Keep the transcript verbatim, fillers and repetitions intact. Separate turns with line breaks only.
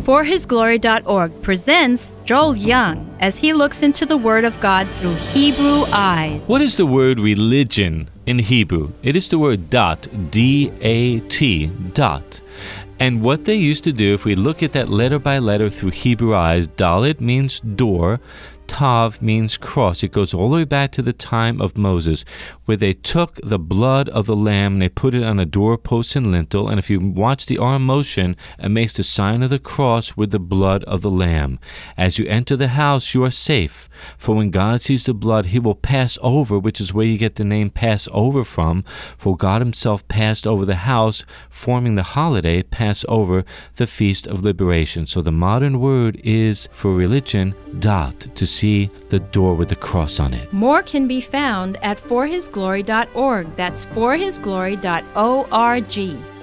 for his glory dot org presents Joel Young as he looks into the Word of God through Hebrew eyes.
What is the word religion in Hebrew? It is the word dat, D A T, dot. And what they used to do, if we look at that letter by letter through Hebrew eyes, Dalet means door, Tav means cross. It goes all the way back to the time of Moses, where they took the blood of the lamb and they put it on a doorpost and lintel. And if you watch the arm motion, it makes the sign of the cross with the blood of the lamb. As you enter the house, you are safe. For when God sees the blood, he will pass over, which is where you get the name Passover from. For God himself passed over the house, forming the holiday Passover, the Feast of Liberation. So the modern word is, for religion, dat, to see the door with the cross on it.
More can be found at for his glory dot org. That's for his glory dot org.